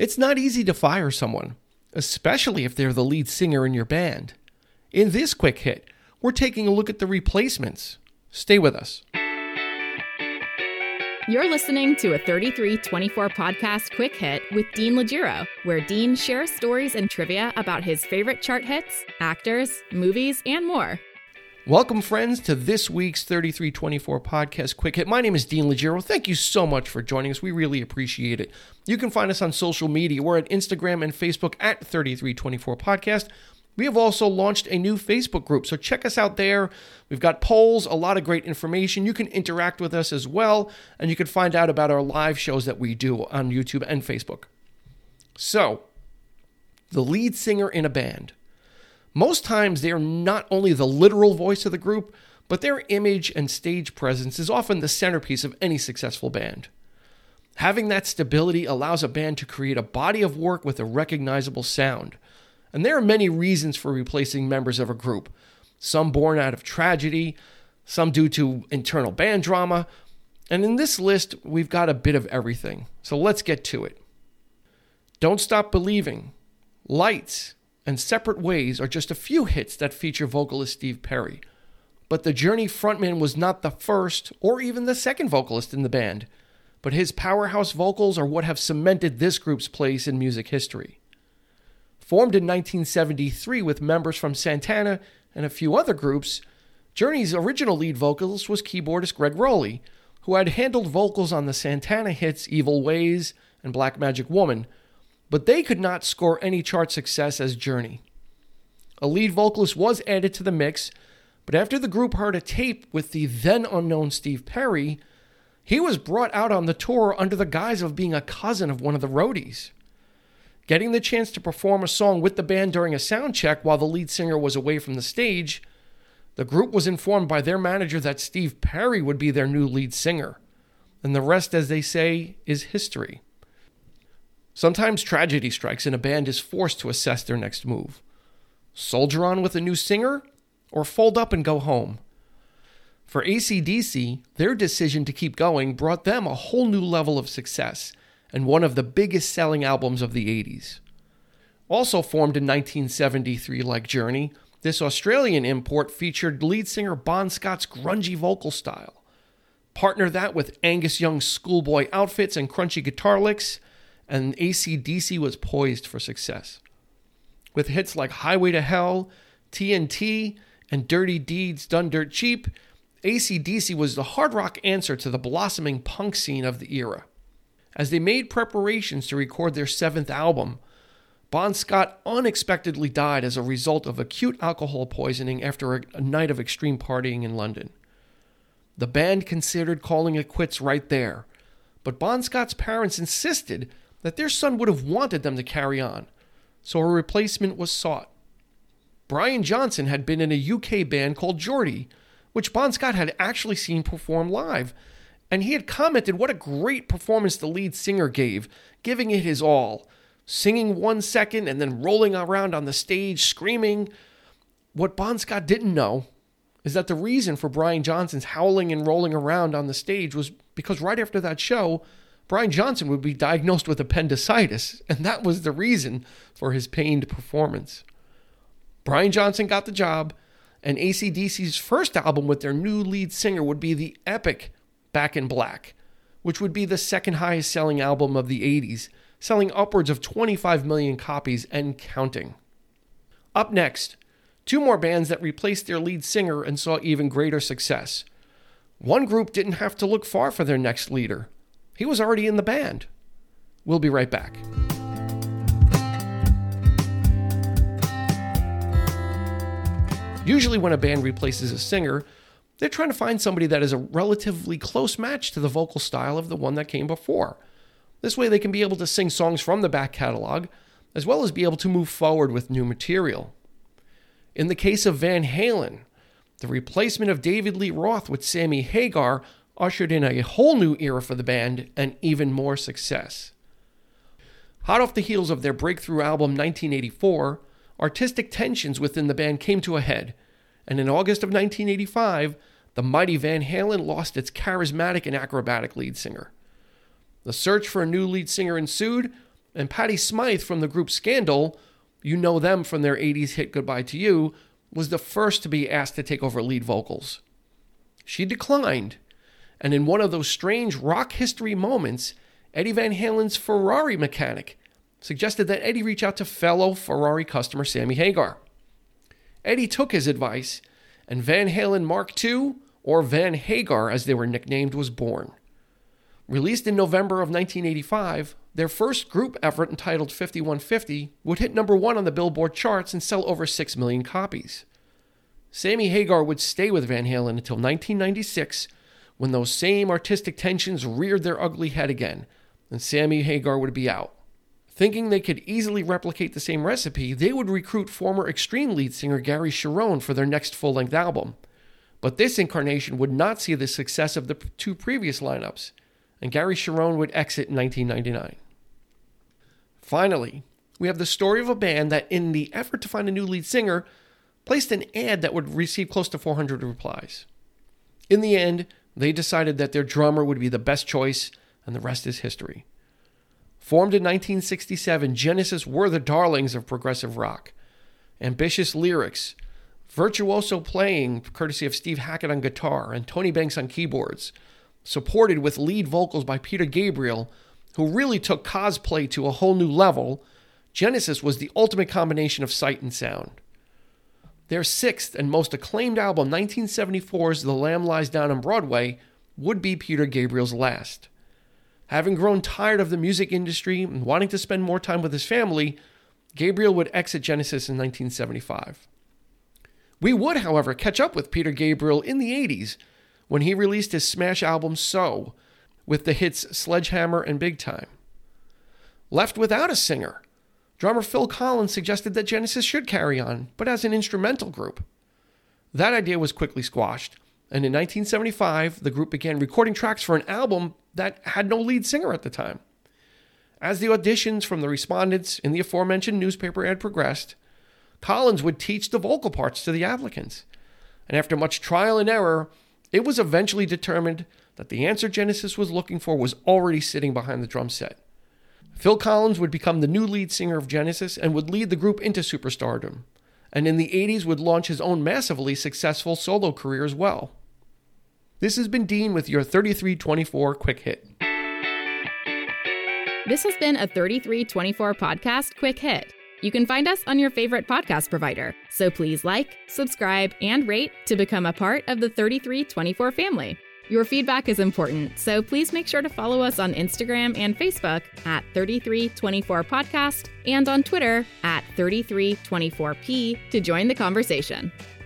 It's not easy to fire someone, especially if they're the lead singer in your band. In this quick hit, we're taking a look at the replacements. Stay with us. You're listening to a 3324 podcast quick hit with Dean Legiro, where Dean shares stories and trivia about his favorite chart hits, actors, movies, and more. Welcome, friends, to this week's 3324 podcast quick hit. My name is Dean Legiro. Thank you so much for joining us. We really appreciate it. You can find us on social media. We're at Instagram and Facebook at 3324 podcast. We have also launched a new Facebook group, so check us out there. We've got polls, a lot of great information. You can interact with us as well, and you can find out about our live shows that we do on YouTube and Facebook. So, the lead singer in a band. Most times, they are not only the literal voice of the group, but their image and stage presence is often the centerpiece of any successful band. Having that stability allows a band to create a body of work with a recognizable sound. And there are many reasons for replacing members of a group. Some born out of tragedy, some due to internal band drama, and in this list, we've got a bit of everything. So let's get to it. Don't Stop Believing, Lights, and Separate Ways are just a few hits that feature vocalist Steve Perry. But the Journey frontman was not the first or even the second vocalist in the band, but his powerhouse vocals are what have cemented this group's place in music history. Formed in 1973 with members from Santana and a few other groups, Journey's original lead vocalist was keyboardist Gregg Rolie, who had handled vocals on the Santana hits Evil Ways and Black Magic Woman, but they could not score any chart success as Journey. A lead vocalist was added to the mix, but after the group heard a tape with the then unknown Steve Perry, he was brought out on the tour under the guise of being a cousin of one of the roadies. Getting the chance to perform a song with the band during a sound check while the lead singer was away from the stage, the group was informed by their manager that Steve Perry would be their new lead singer. And the rest, as they say, is history. Sometimes tragedy strikes and a band is forced to assess their next move. Soldier on with a new singer, or fold up and go home? For AC/DC, their decision to keep going brought them a whole new level of success, and one of the biggest selling albums of the 80s. Also formed in 1973 like Journey, this Australian import featured lead singer Bon Scott's grungy vocal style. Partner that with Angus Young's schoolboy outfits and crunchy guitar licks, and AC/DC was poised for success. With hits like Highway to Hell, TNT, and Dirty Deeds Done Dirt Cheap, AC/DC was the hard rock answer to the blossoming punk scene of the era. As they made preparations to record their 7th album, Bon Scott unexpectedly died as a result of acute alcohol poisoning after a night of extreme partying in London. The band considered calling it quits right there, but Bon Scott's parents insisted that their son would have wanted them to carry on, so a replacement was sought. Brian Johnson had been in a UK band called Geordie, which Bon Scott had actually seen perform live, and he had commented what a great performance the lead singer gave, giving it his all, singing 1 second and then rolling around on the stage, screaming. What Bon Scott didn't know is that the reason for Brian Johnson's howling and rolling around on the stage was because right after that show, Brian Johnson would be diagnosed with appendicitis, and that was the reason for his pained performance. Brian Johnson got the job, and AC/DC's first album with their new lead singer would be the epic Back in Black, which would be the second highest selling album of the 80s, selling upwards of 25 million copies and counting. Up next, 2 more bands that replaced their lead singer and saw even greater success. One group didn't have to look far for their next leader. He was already in the band. We'll be right back. Usually when a band replaces a singer, they're trying to find somebody that is a relatively close match to the vocal style of the one that came before. This way they can be able to sing songs from the back catalog, as well as be able to move forward with new material. In the case of Van Halen, the replacement of David Lee Roth with Sammy Hagar ushered in a whole new era for the band and even more success. Hot off the heels of their breakthrough album 1984, artistic tensions within the band came to a head, and in August of 1985, the mighty Van Halen lost its charismatic and acrobatic lead singer. The search for a new lead singer ensued, And Patti Smythe from the group Scandal, you know them from their 80s hit Goodbye to You, was the first to be asked to take over lead vocals. She declined, and in one of those strange rock history moments, Eddie Van Halen's Ferrari mechanic suggested that Eddie reach out to fellow Ferrari customer Sammy Hagar. Eddie took his advice, and Van Halen Mark II, or Van Hagar as they were nicknamed, was born. Released in November of 1985, their first group effort, entitled 5150, would hit number 1 on the Billboard charts and sell over 6 million copies. Sammy Hagar would stay with Van Halen until 1996, when those same artistic tensions reared their ugly head again, and Sammy Hagar would be out. Thinking they could easily replicate the same recipe, they would recruit former Extreme lead singer Gary Cherone for their next full-length album. But this incarnation would not see the success of the 2 previous lineups, and Gary Cherone would exit in 1999. Finally, we have the story of a band that, in the effort to find a new lead singer, placed an ad that would receive close to 400 replies. In the end, they decided that their drummer would be the best choice, and the rest is history. Formed in 1967, Genesis were the darlings of progressive rock. Ambitious lyrics, virtuoso playing courtesy of Steve Hackett on guitar and Tony Banks on keyboards, supported with lead vocals by Peter Gabriel, who really took cosplay to a whole new level. Genesis was the ultimate combination of sight and sound. Their 6th and most acclaimed album, 1974's The Lamb Lies Down on Broadway, would be Peter Gabriel's last. Having grown tired of the music industry and wanting to spend more time with his family, Gabriel would exit Genesis in 1975. We would, however, catch up with Peter Gabriel in the 80s when he released his smash album So, with the hits Sledgehammer and Big Time. Left without a singer, drummer Phil Collins suggested that Genesis should carry on, but as an instrumental group. That idea was quickly squashed, and in 1975, the group began recording tracks for an album that had no lead singer at the time. As the auditions from the respondents in the aforementioned newspaper ad progressed, Collins would teach the vocal parts to the applicants, and after much trial and error, it was eventually determined that the answer Genesis was looking for was already sitting behind the drum set. Phil Collins would become the new lead singer of Genesis and would lead the group into superstardom, and in the 80s would launch his own massively successful solo career as well. This has been Dean with your 3324 Quick Hit. This has been a 3324 Podcast Quick Hit. You can find us on your favorite podcast provider, so please like, subscribe, and rate to become a part of the 3324 family. Your feedback is important, so please make sure to follow us on Instagram and Facebook at 3324 Podcast and on Twitter at 3324P to join the conversation.